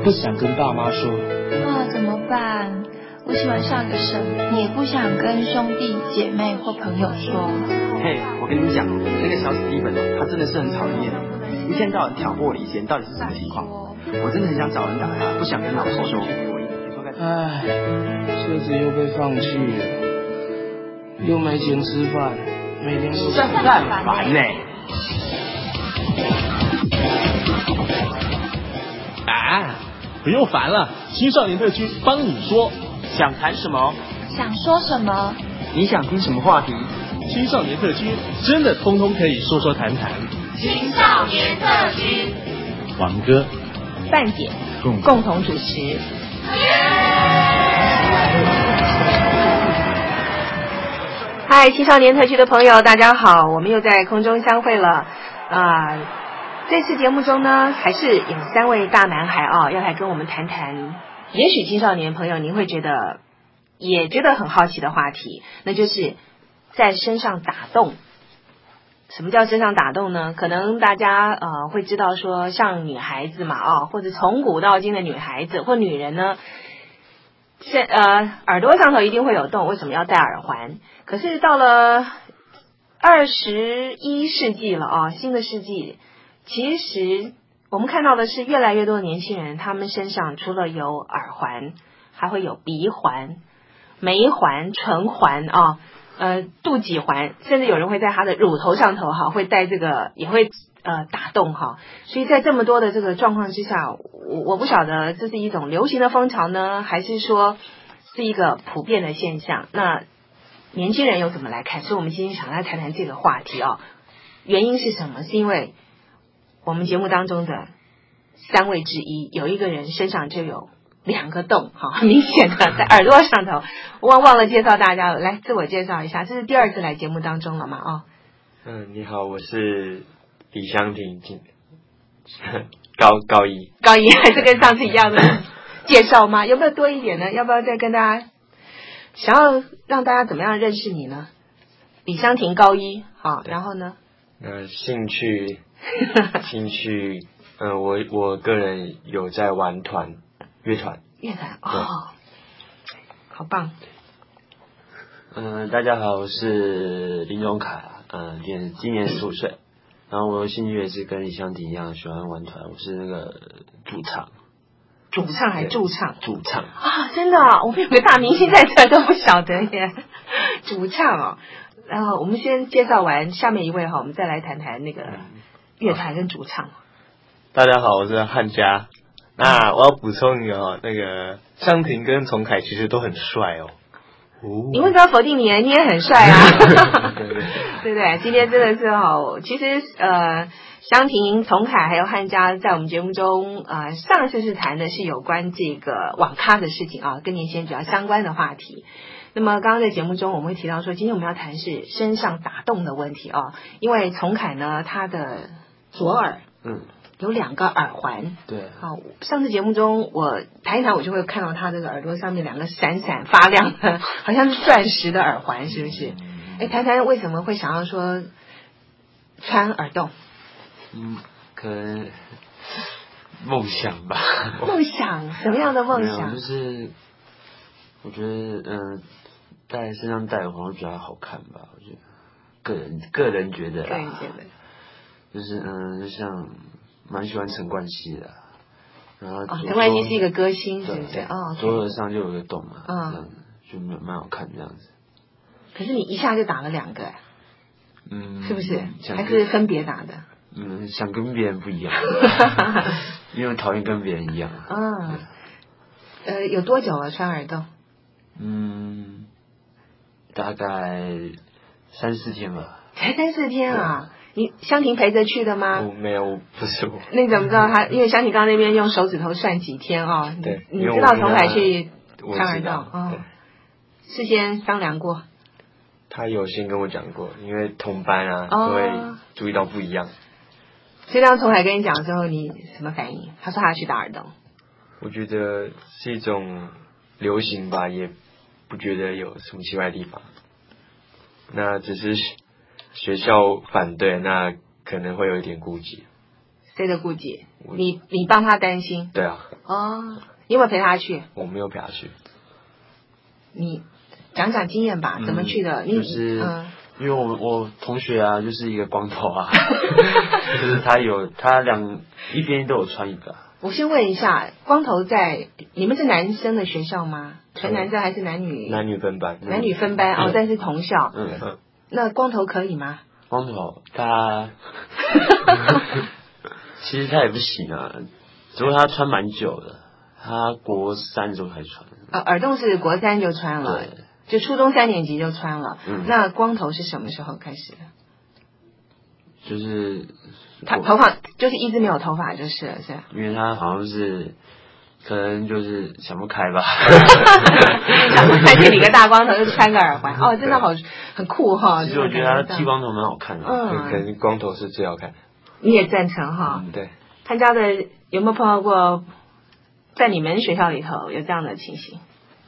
不想跟爸妈说。 怎么办？我喜欢上个神，也不想跟兄弟姐妹或朋友说。 嘿，我跟你讲，那个小史蒂芬他真的是很讨人厌，一天到晚挑拨离间，到底是什么情况？我真的很想找人打他，不想跟老师说。 唉，车子又被放弃了，又没钱吃饭，每天都实在很烦呢。 不用烦了，青少年特区帮你说。 想谈什么？ 想说什么？ 你想听什么话题？ 青少年特区真的通通可以说说谈谈。 青少年特区， 王哥、 范姐共同主持。嗨，青少年特区的朋友，大家好，我们又在空中相会了这次节目中呢，还是有3位大男孩要来跟我们谈谈，也许青少年朋友您会也觉得很好奇的话题，那就是在身上打洞。什么叫身上打洞呢？可能大家会知道说，像女孩子嘛或者从古到今的女孩子或女人呢，耳朵上头一定会有洞，为什么要戴耳环？可是到了21世纪了新的世纪，其实我们看到的是越来越多的年轻人，他们身上除了有耳环，还会有鼻环、眉环、唇环肚脐环，甚至有人会在他的乳头上头会戴这个，也会打洞所以在这么多的这个状况之下，我不晓得这是一种流行的风潮呢，还是说是一个普遍的现象。那年轻人又怎么来看？所以我们今天想来谈谈这个话题原因是什么？是因为我们节目当中的3位之一，有一个人身上就有2个洞很明显的在耳朵上头。忘了介绍大家了，来自我介绍一下，这是第2次来节目当中了嘛你好，我是李湘婷，高一还是跟上次一样的介绍吗？有没有多一点呢？要不要再跟大家，想要让大家怎么样认识你呢？李湘婷高一然后呢兴趣我个人有在玩乐团好棒。 大家好，我是林荣凯今年15岁，然后我的兴趣也是跟李湘婷一样喜欢玩团，我是那个主唱还驻唱真的我们有个大明星在这都不晓得耶，主唱然后我们先介绍完下面一位我们再来谈谈那个乐团跟主唱。 大家好，我是汉佳。那我要补充一个那个湘婷跟崇凯其实都很帅你为什么要否定你？你也很帅对不对？今天真的是其实湘婷、崇凯还有汉佳在我们节目中上次是谈的是有关这个网咖的事情跟年轻人比较相关的话题。那么刚刚在节目中我们会提到说，今天我们要谈是身上打洞的问题因为崇凯呢，他的左耳有2个耳环。 对。 上次节目中我谈一谈，我就会看到他这个耳朵上面2个闪闪发亮的，好像是钻石的耳环，是不是？谈谈为什么会想要说穿耳洞？ 可能梦想吧。 梦想？什么样的梦想？ 就是我觉得戴身上戴耳环会比较好看吧，我觉得个人觉得就是就像蛮喜欢陈冠希的，然后陈冠希是一个歌星，是不是？ 左耳上就有一个洞嘛，这样子就蛮好看这样子。 可是你一下就打了2个是不是？还是分别打的？ 想跟别人不一样，因为讨厌跟别人一样。 有多久了穿耳洞？ 大概3-4天吧。 才3-4天你湘婷陪着去的吗？ 没有，不是我。 那你怎么知道他？因为湘婷刚那边用手指头算几天对， 你知道崇凯去穿耳洞事先商量过？ 他有先跟我讲过，因为同班都会注意到不一样。 所以当崇凯跟你讲的时候，你什么反应？他说他要去打耳洞。 我觉得是一种流行吧，也不觉得有什么奇怪的地方。那只是学校反对，那可能会有一点顾忌。 谁的顾忌？你帮他担心？ 对啊。 哦，你有没有陪他去？ 我没有陪他去。 你讲讲经验吧，怎么去的？ 就是因为我同学啊，就是一个光头啊，就是他一边都有穿一个。 我先问一下，光头在你们是男生的学校吗？纯男生还是男女？ 男女分班。 男女分班但是同校。那光头可以吗？ 光头他其实他也不行啊，只不过他穿蛮久的，他国3的时候才穿。 耳洞是国3就穿了，就初中3年级就穿了。那光头是什么时候开始的？ 就是他头发就是一直没有头发就是了，是吧？ 因为他好像是可能就是想不开吧， 想不开就理个大光头就穿个耳环，真的好很酷哈。 其实我觉得他剃光头蛮好看的， 可能光头是最好看。 你也赞成哈？ 对。 参加的有没有碰到过，在你们学校里头有这样的情形？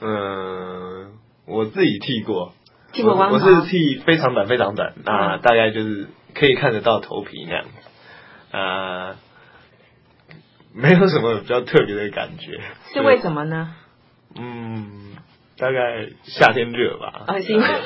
我自己剃过。 剃过光头？ 我是剃非常短，那大概就是可以看得到头皮那样。没有什么比较特别的感觉。 是为什么呢？ 大概夏天热吧。 是因为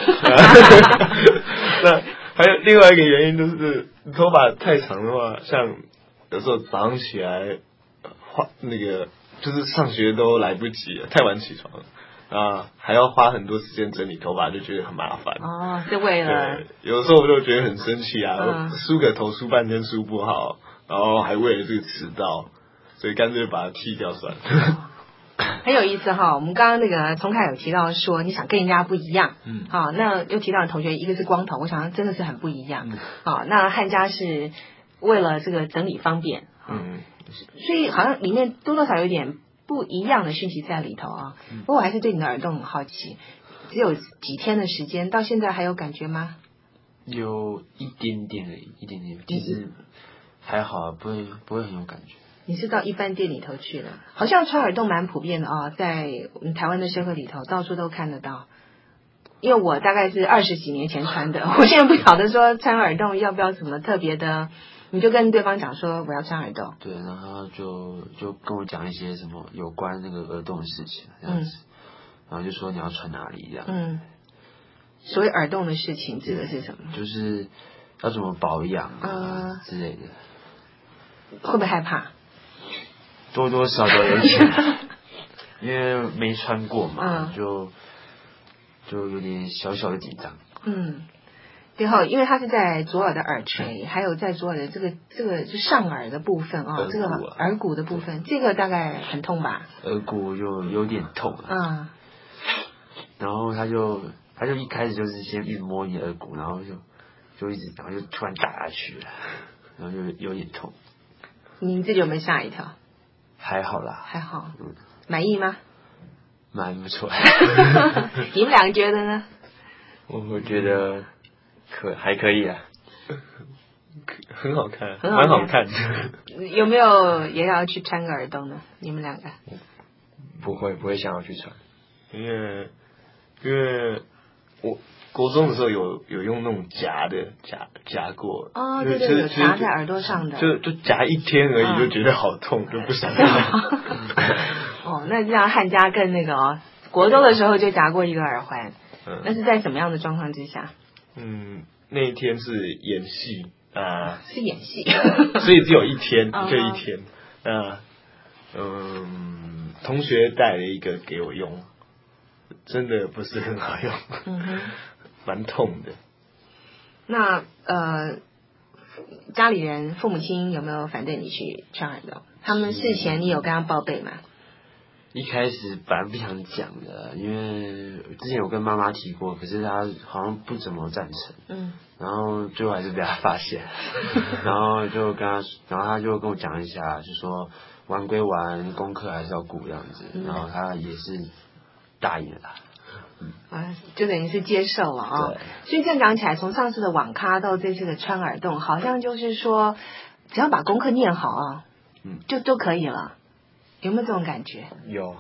那还有另外一个原因就是头发太长的话，像有时候早上起来就是上学都来不及了，太晚起床了还要花很多时间整理头发，就觉得很麻烦。 是为了对，有时候我就觉得很生气梳个头梳半天梳不好，然后还为了这个迟到，所以干脆把它剃掉算了。 很有意思哈，我们刚刚那个崇凯有提到说你想跟人家不一样，那又提到你同学一个是光头，我想真的是很不一样，那汉家是为了这个整理方便，所以好像里面多多少有点不一样的讯息在里头啊。不过我还是对你的耳洞很好奇，只有几天的时间，到现在还有感觉吗？ 有一点点而已，一点点，其实还好，不会很有感觉。 你是到一般店里头去了，好像穿耳洞蛮普遍的在我们台湾的社会里头到处都看得到。因为我大概是20几年前穿的，我现在不晓得说穿耳洞要不要什么特别的，你就跟对方讲说我要穿耳洞。 对，然后就跟我讲一些什么有关那个耳洞的事情这样子，然后就说你要穿哪里这样。 所谓耳洞的事情指的是什么？ 就是要怎么保养之类的。 会不会害怕？ 多多少少有一点，因为没穿过嘛，就有点小小的紧张。 最后，因为它是在左耳的耳垂，还有在左耳的这个就上耳的部分这个耳骨的部分，这个大概很痛吧？ 耳骨有点痛然后他就一开始就是先一直摸你耳骨，然后就一直，然后就突然打下去了，然后就有点痛。 你自己有没有吓一跳？ 还好啦， 还好。满意吗？ 蛮不错。 你们两个觉得呢？ 我觉得还可以啊，很好看，蛮好看的。 有没有也要去穿个耳洞呢？你们两个？ 不会想要去穿，因为我国中的时候有用那种夹过。 对，有夹在耳朵上的。 就夹一天而已，就觉得好痛，就不想要。 那这样汉家更那个国中的时候就夹过一个耳环，那是在什么样的状况之下？ 那一天是演戏是演戏， 所以只有一天，就一天。同学带了一个给我用，真的不是很好用，蛮痛的。 那家里人父母亲有没有反对你去穿耳洞？他们事前你有跟他报备吗？ 一开始本来不想讲的，因为之前有跟妈妈提过，可是她好像不怎么赞成。然后最后还是被她发现，然后她就跟我讲一下，就说玩归玩，功课还是要顾这样子。然后她也是答应了啦。 就等于是接受了所以这样讲起来，从上次的网咖到这次的穿耳洞，好像就是说，只要把功课念好就都可以了。有没有这种感觉？ 有，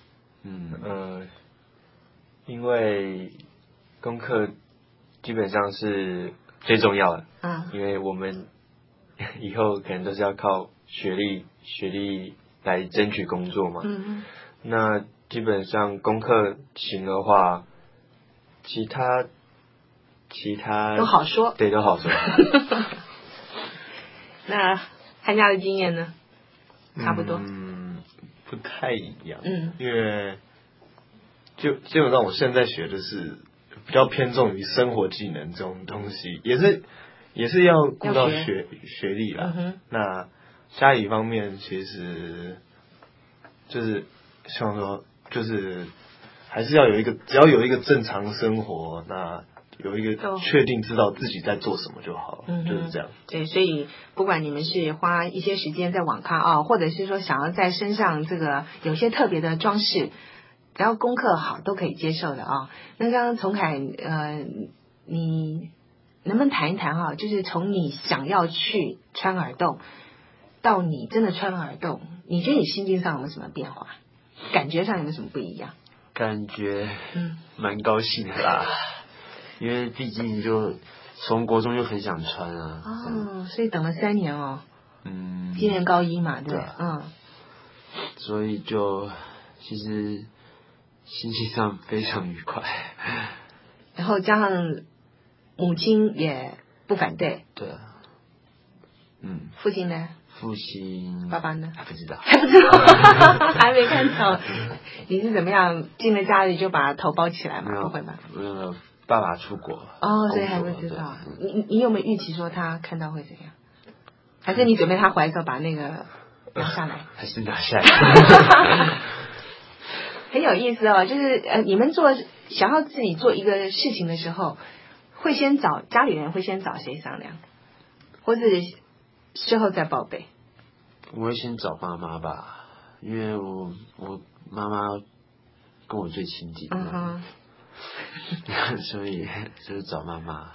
因为功课基本上是最重要的，因为我们以后可能都是要靠学历来争取工作嘛。那基本上功课行的话，其他都好说， 对，都好说。 那寒假的经验呢？差不多。 不太一样。因为基本上我现在学的是比较偏重于生活技能这种东西，也是要顾到学历啦。那家里方面其实就是希望说，就是还是要只要有一个正常的生活，那有一个确定知道自己在做什么就好，就是这样。 对，所以不管你们是花一些时间在网咖或者是说想要在身上这个有些特别的装饰，只要功课好都可以接受的啊。那刚刚从凯你能不能谈一谈就是从你想要去穿耳洞到你真的穿耳洞，你觉得你心境上有没有什么变化？感觉上有没有什么不一样？ 感觉蛮高兴的啦，因为毕竟就从国中就很想穿啊。 所以等了3年哦。今年高1嘛，对。 所以就其实心情上非常愉快。 然后加上母亲也不反对。 对。 父亲呢？ 父亲。 爸爸呢？ 还不知道。 还没看到。你是怎么样进了家里就把头包起来吗？不会吧？ 爸爸出国。 所以还不知道。你有没有预期说他看到会怎样？还是你准备他回来的时候把那个拿下来？ 还是拿下来。 很有意思就是你们想要自己做一个事情的时候，会先找家里人，会先找谁商量，或是事后再报备？ 我会先找妈妈吧，因为我妈妈跟我最亲近。所以就是找妈妈。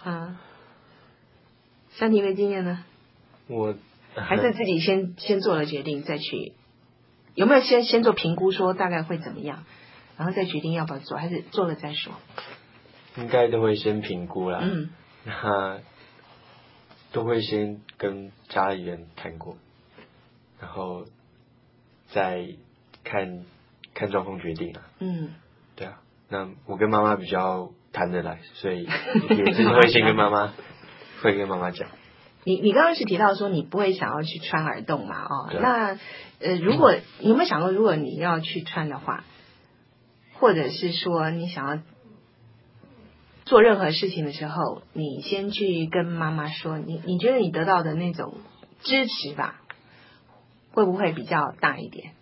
像你的经验呢？ 我还是自己先做了决定再去，有没有先做评估说大概会怎么样，然后再决定要不要做，还是做了再说？ 应该都会先评估啦。那都会先跟家里人谈过，然后再看状况决定啊。对啊，那我跟妈妈比较谈得来，所以也是会先跟妈妈讲。 你刚刚是提到说你不会想要去穿耳洞嘛？那如果你有没有想过，如果你要去穿的话，或者是说你想要做任何事情的时候，你先去跟妈妈说，你觉得你得到的那种支持吧，会不会比较大一点？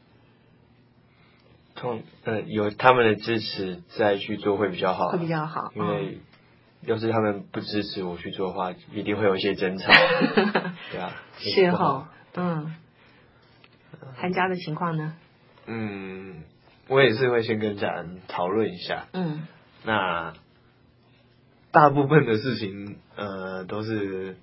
有他们的支持再去做会比较好， 会比较好， 因为要是他们不支持我去做的话，一定会有一些争吵。对啊， 是寒假的情况呢？ 我也是会先跟家人讨论一下。那大部分的事情都是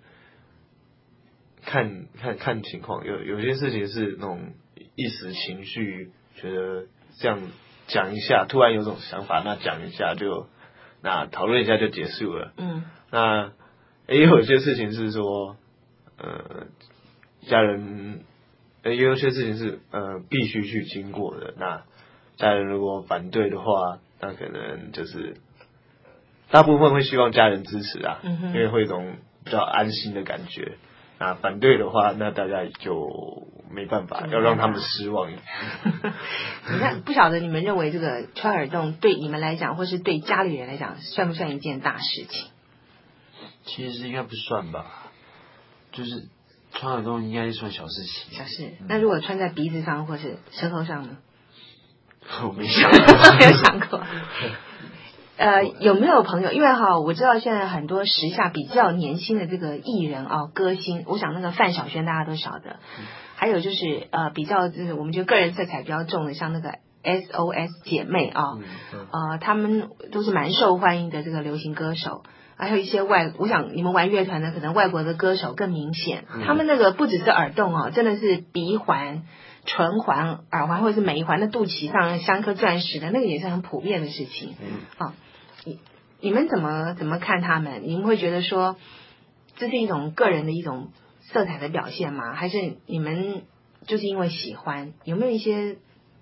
看情况，有些事情是那种一时情绪，觉得这样讲一下，突然有种想法，那讲一下那讨论一下就结束了。那也有些事情是说家人也有些事情是必须去经过的，那家人如果反对的话，那可能就是大部分会希望家人支持啊，因为会有一种比较安心的感觉。那反对的话，那大概就没办法，要让他们失望一点。 你看，不晓得你们认为这个穿耳洞对你们来讲，或是对家里人来讲，算不算一件大事情？ 其实应该不算吧，就是穿耳洞应该算小事情。 小事。那如果穿在鼻子上或是舌头上呢？ 我没想过。 没有想过。有没有朋友？因为我知道现在很多时下比较年轻的这个艺人歌星，我想那个范晓萱大家都晓得，还有就是比较就是我们觉得个人色彩比较重的，像那个 SOS 姐妹他们都是蛮受欢迎的这个流行歌手，还有一些我想你们玩乐团的可能外国的歌手更明显，他们那个不只是耳洞真的是鼻环、唇环、耳环，或者是每一环的肚脐上镶一颗钻石的，那个也是很普遍的事情。你们怎么看他们？你们会觉得说这是一种个人的一种色彩的表现吗？还是你们就是因为喜欢，有没有一些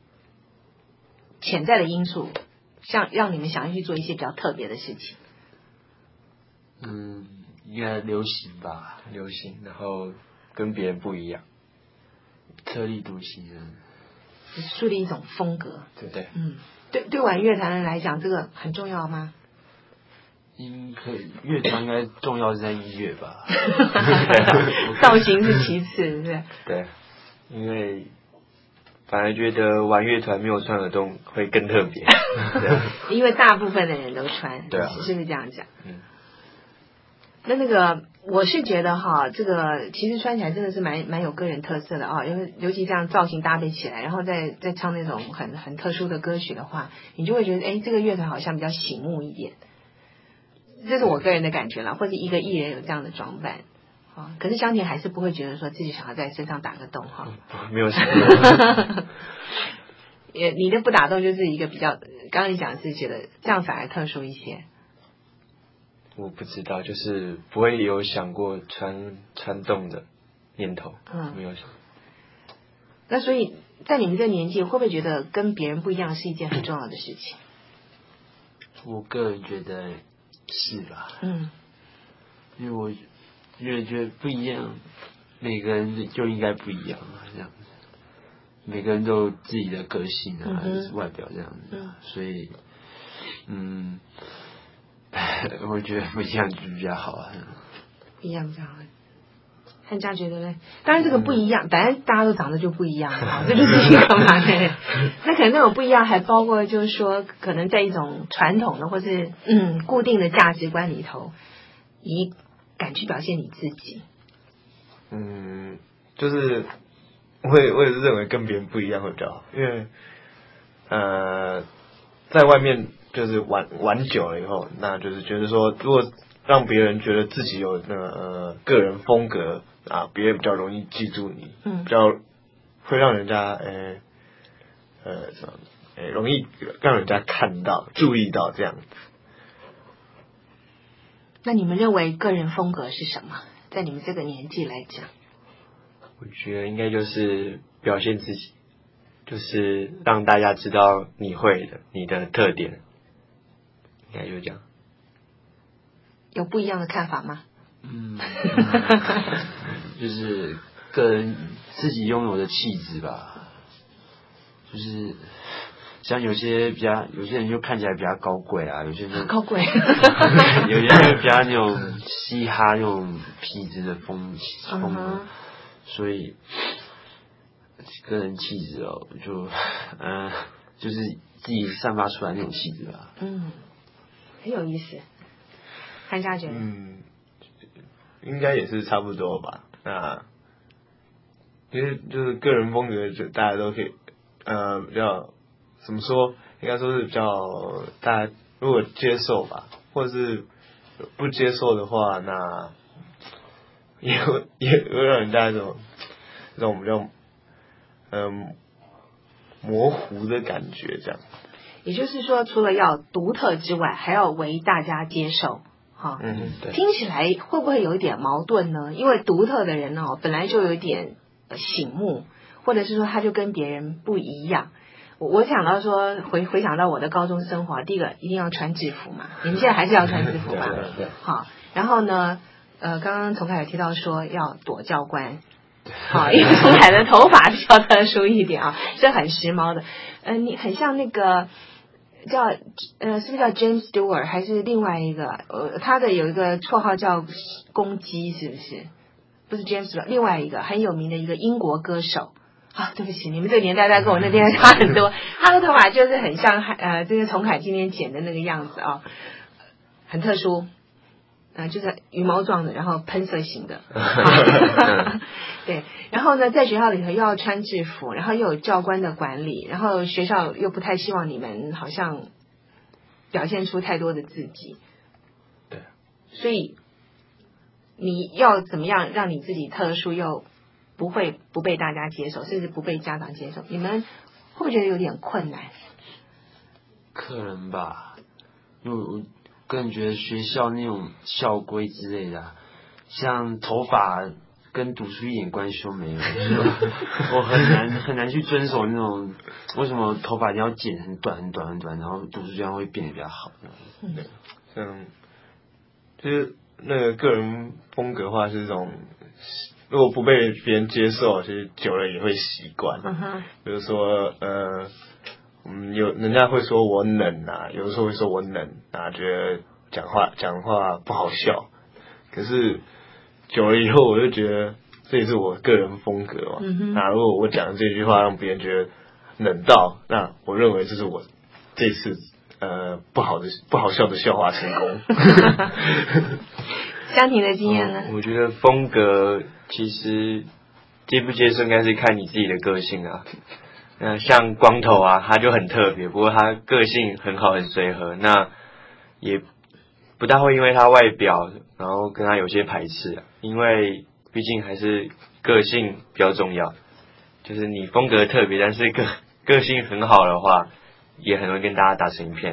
潜在的因素，像让你们想要去做一些比较特别的事情？ 应该流行吧，流行，然后跟别人不一样，特立独行的， 树立一种风格， 对不对？ 对玩乐团人来讲，这个很重要吗？ 乐团应该重要是在音乐吧， 造型是其次，对不对？ 对，因为反而觉得玩乐团没有穿耳洞会更特别， 因为大部分的人都穿， 对啊， 是不是这样讲？那个，我是觉得哈，这个其实穿起来真的是蛮有个人特色的啊，因为尤其这样造型搭配起来，然后再唱那种很特殊的歌曲的话，你就会觉得，哎，这个乐团好像比较醒目一点。这是我个人的感觉啦，或者一个艺人有这样的装扮，可是湘婷还是不会觉得说自己想要在身上打个洞哈。 没有什么。 你的不打洞就是一个比较，刚刚你讲的是觉得这样反而特殊一些。 我不知道，就是不会有想过穿洞的念头，没有想。 那所以在你们这年纪，会不会觉得跟别人不一样是一件很重要的事情？ 我个人觉得是吧？因为我觉得不一样，每个人就应该不一样啊，这样子。每个人都有自己的个性啊，外表这样子，所以我觉得不一样就比较好啊。 不一样比较好。汉家觉得呢？当然这个不一样，本来大家都长得就不一样啊，这就是一个嘛。那可能那种不一样还包括就是说，可能在一种传统的或是固定的价值观里头，你敢去表现你自己。 就是我也是认为跟别人不一样会比较好，因为在外面就是玩久了以后，那就是觉得说，如果让别人觉得自己有那个个人风格啊，别人比较容易记住你，比较会让人家容易让人家看到、注意到这样子。 那你们认为个人风格是什么？在你们这个年纪来讲， 我觉得应该就是表现自己，就是让大家知道你会的，你的特点，应该就这样。 有不一样的看法吗？ 就是个人自己拥有的气质吧，就是像有些人就看起来比较高贵啊，有些人就高贵， 有些人比较那种嘻哈那种痞子的风格，所以个人气质就是自己散发出来那种气质吧。 很有意思。汉家觉得应该也是差不多吧。那其实就是个人风格，就大家都可以比较怎么说，应该说是比较大家如果接受吧，或者是不接受的话，那也会让人家这种比较模糊的感觉，这样。 也就是说，除了要独特之外，还要为大家接受。 对。 听起来会不会有一点矛盾呢？因为独特的人本来就有一点醒目，或者是说他就跟别人不一样。我想到说回想到我的高中生活，第一个一定要穿制服嘛，你们现在还是要穿制服吧？ 对。 好，然后呢，刚刚崇凯有提到说要躲教官。好，因为崇凯的头发比较特殊一点啊，是很时髦的。你很像那个叫是不是叫 James Stewart 还是另外一个？他的有一个绰号叫公鸡，是不是？不是 James Stewart， 另外一个很有名的一个英国歌手。对不起，你们这个年代在跟我那边差很多。他的头发就是很像这个崇凯今天剪的那个样子啊，很特殊。就是羽毛状的，然后喷射型的。对，然后呢，在学校里头又要穿制服，然后又有教官的管理，然后学校又不太希望你们好像表现出太多的自己。 对。 所以你要怎么样让你自己特殊又不被大家接受，甚至不被家长接受？你们会不会觉得有点困难？ 可能吧，因为我个人觉得学校那种校规之类的，像头发跟读书一点关系都没有，我很难去遵守那种为什么头发一定要剪很短，然后读书这样会变得比较好。 对，像就是那个个人风格的话是这种，如果不被别人接受，其实久了也会习惯。比如说有人家会说我冷啊，有的时候会说我冷啊，觉得讲话不好笑，可是久了以后我就觉得这也是我个人风格嘛。那如果我讲的这句话让别人觉得冷到，那我认为这是我这次不好笑的笑话成功。 香婷的经验呢？ 我觉得风格其实接不接受应该是看你自己的个性啊。像光头啊，他就很特别，不过他个性很好，很随和，那也不大会因为他外表，然后跟他有些排斥啊，因为毕竟还是个性比较重要。就是你风格特别，但是个性很好的话，也很容易跟大家打成一片。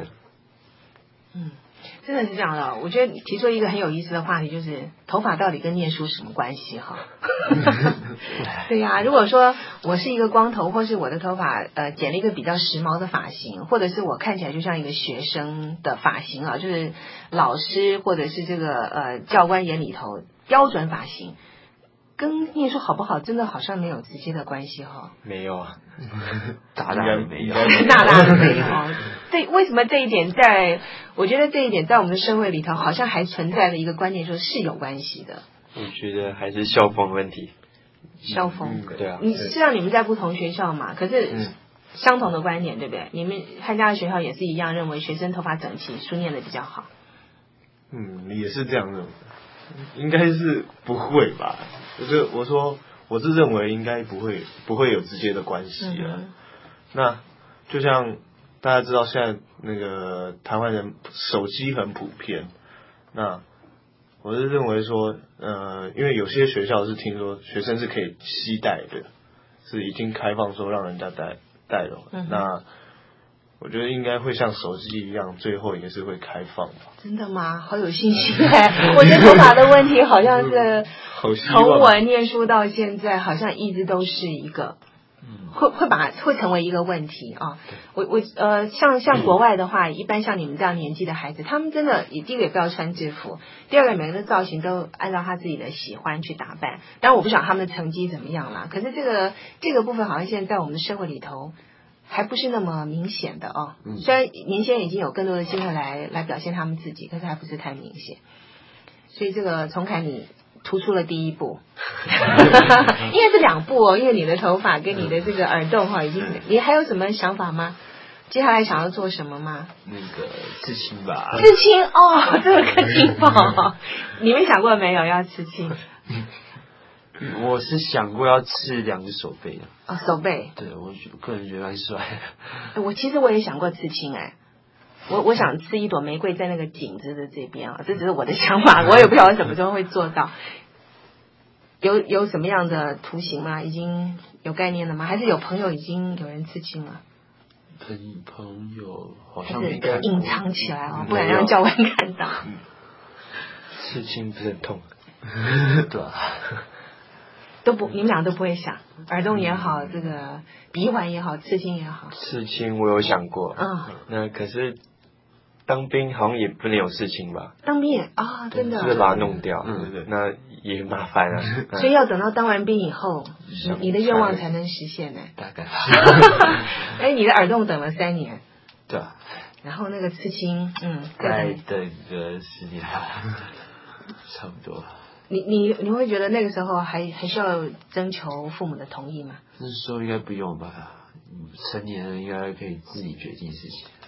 真的是这样的。我觉得提出一个很有意思的话题，就是头发到底跟念书什么关系哈？对呀，如果说我是一个光头，或是我的头发剪了一个比较时髦的发型，或者是我看起来就像一个学生的发型啊，就是老师或者是这个教官眼里头标准发型，跟念书好不好真的好像没有直接的关系哈。 没有啊， 大的没有， 大的没有。对，为什么这一点我觉得这一点在我们的社会里头好像还存在的一个观念，说是有关系的。 我觉得还是校风问题。 校风， 对啊。 实际上你们在不同学校嘛，可是相同的观点，对不对？你们汉家的学校也是一样，认为学生头发整齐，书念的比较好。 也是这样认为，应该是不会吧？我是认为应该不会有直接的关系了。那就像大家知道，现在那个台湾人手机很普遍，那我是认为说，因为有些学校是听说学生是可以携带的，是已经开放说让人家带了。那我觉得应该会像手机一样，最后也是会开放吧。 真的吗？好有信心哎！我觉得头发的问题好像是从我念书到现在，好像一直都是一个。会成为一个问题啊！像国外的话，一般像你们这样年纪的孩子，他们真的第一个也不要穿制服，第二个每个人的造型都按照他自己的喜欢去打扮。当然我不晓得他们的成绩怎么样啦，可是这个部分好像现在在我们的社会里头还不是那么明显的哦。虽然年轻人已经有更多的机会来表现他们自己，可是还不是太明显。所以这个崇凯你突出了第一步，应该是2步哦，因为你的头发跟你的这个耳洞哈，已经，你还有什么想法吗？接下来想要做什么吗？ 那个刺青吧。 刺青哦，这个更劲爆！你们想过没有要刺青？ 我是想过要刺2只手背的。 哦，手背。 对，我个人觉得蛮帅的。其实我也想过刺青哎。我想刺一朵玫瑰在那个颈子的这边啊，这只是我的想法，我也不晓得什么时候会做到。有什么样的图形吗？已经有概念了吗？还是有朋友已经有人刺青了？ 朋友好像没看过， 隐藏起来哦，不敢让教官看到。 刺青不是很痛？ 对啊。 你们俩都不会想，耳洞也好，这个鼻环也好，刺青也好。 刺青我有想过，那可是当兵好像也不能有刺青吧？ 当兵也真的， 是把它弄掉，对，那也麻烦了。 所以要等到当完兵以后，你的愿望才能实现呢。 大概。 你的耳洞等了3年。 对啊。 然后那个刺青， 再等个10年，差不多。 你会觉得那个时候还需要征求父母的同意吗？ 那时候应该不用吧，成年人应该可以自己决定事情。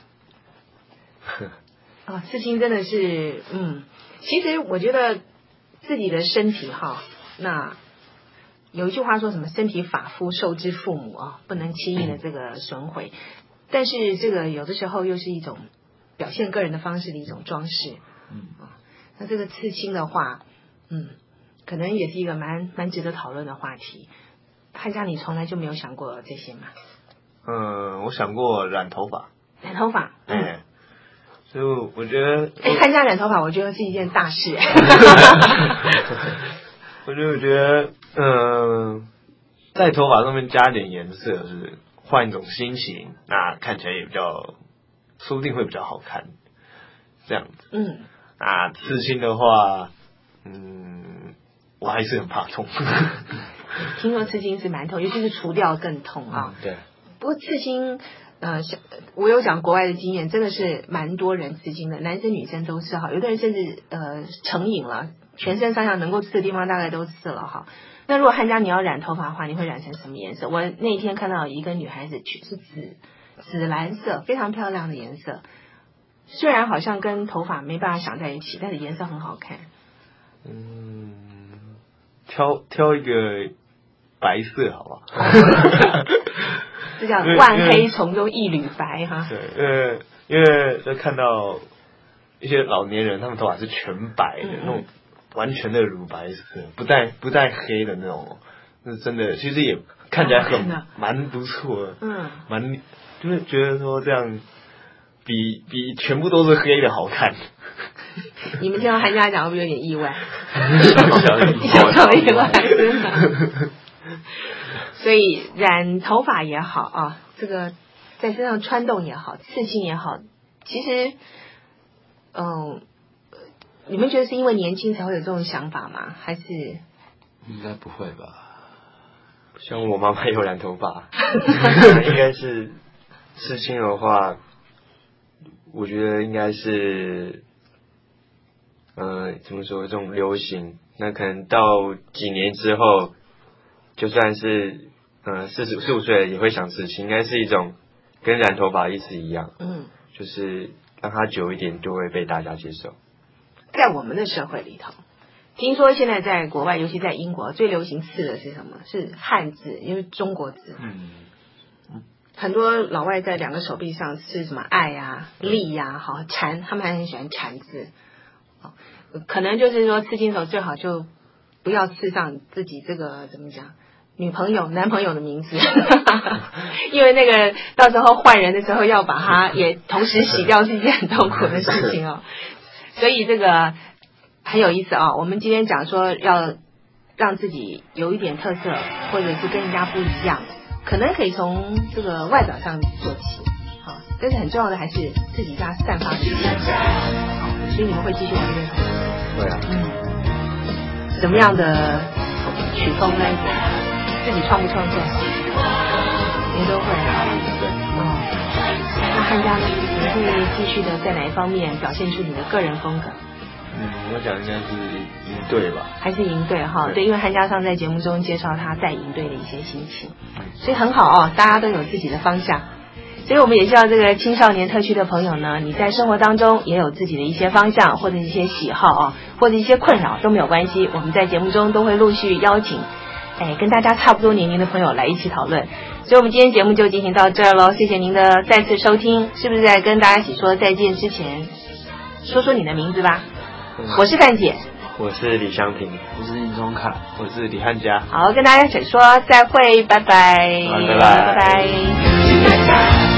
刺青真的是，其实我觉得自己的身体那有一句话说什么身体发肤受之父母不能轻易的这个损毁，但是这个有的时候又是一种表现个人的方式的一种装饰。那这个刺青的话，可能也是一个蛮值得讨论的话题。汉家，你从来就没有想过这些吗？ 我想过染头发。 染头发， 所以我觉得， 汉家染头发，我觉得是一件大事。 我觉得在头发上面加点颜色，是换一种心情，那看起来也比较，说不定会比较好看，这样子。刺青的话，我还是很怕痛。 听说刺青是蛮痛，尤其是除掉更痛啊。 对。 不过刺青，我有讲国外的经验，真的是蛮多人刺青的，男生女生都是哈，有的人甚至成瘾了，全身上下能够刺的地方大概都刺了哈。那如果汉佳你要染头发的话，你会染成什么颜色？我那天看到一个女孩子是紫蓝色，非常漂亮的颜色，虽然好像跟头发没办法想在一起，但是颜色很好看。 挑一个白色好吧？ 这叫万黑丛中一缕白哈。 对，因为就看到一些老年人，他们头发是全白的，那种完全的乳白色，不带黑的那种，那真的其实也看起来蛮不错的，就是觉得说这样比全部都是黑的好看。 你们听到韩佳讲会不会有点意外？ 小意外，真的。所以染头发也好啊，这个在身上穿洞也好，刺青也好，其实，你们觉得是因为年轻才会有这种想法吗？还是？ 应该不会吧？ 像我妈妈有染头发，应该是刺青的话，我觉得应该是，怎么说这种流行，那可能到几年之后，就算是45岁了也会想刺青，应该是一种跟染头发意思一样，就是让它久一点就会被大家接受。 在我们的社会里头，听说现在在国外，尤其在英国，最流行刺的是什么？是汉字，因为中国字。很多老外在两个手臂上刺什么爱啊、利啊、蝉，他们还很喜欢蝉字。可能就是说，刺青手最好就不要刺上自己这个怎么讲，女朋友、男朋友的名字，因为那个到时候换人的时候要把它也同时洗掉，是一件很痛苦的事情哦。所以这个很有意思啊！我们今天讲说要让自己有一点特色，或者是跟人家不一样，可能可以从这个外表上做起，但是很重要的还是自己家散发的气息。所以你们会继续玩乐团？ 会啊。 什么样的曲风呢？自己创不创作？你都会啊。对。那汉佳呢？你会继续的在哪一方面表现出你的个人风格？ 我想应该是营队吧。 还是营队哈？对，因为汉佳上在节目中介绍他带营队的一些心情，所以很好哦，大家都有自己的方向。所以我们也希望这个青少年特区的朋友呢，你在生活当中也有自己的一些方向，或者一些喜好啊，或者一些困扰都没有关系，我们在节目中都会陆续邀请跟大家差不多年龄的朋友来一起讨论。所以我们今天节目就进行到这儿咯，谢谢您的再次收听。是不是在跟大家一起说再见之前说说你的名字吧？我是范姐， 我是李香平， 我是殷宗凯， 我是李汉佳。 好，跟大家一起说再会，拜拜， 拜拜， 拜拜。